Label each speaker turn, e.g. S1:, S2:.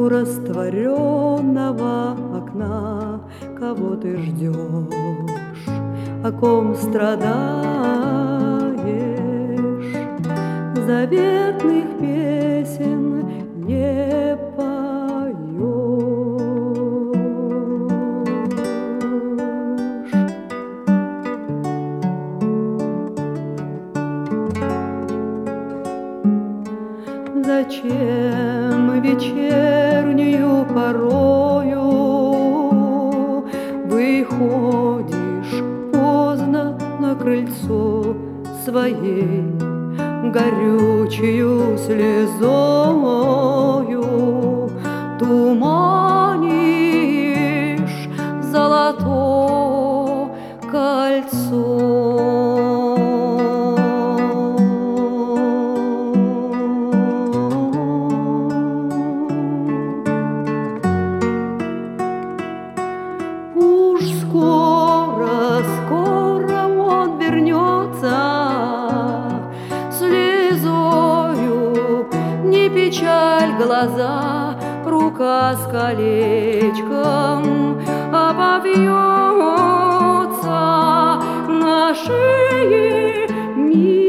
S1: У растворенного окна кого ты ждешь, о ком страдаешь, заветных песен не поешь. Зачем вечернюю порою выходишь поздно на крыльцо своей, горючую слезою туманишь золото кольцо? Уж скоро, скоро он вернется, слезою не печаль глаза, рука с колечком обовьется на шее мир.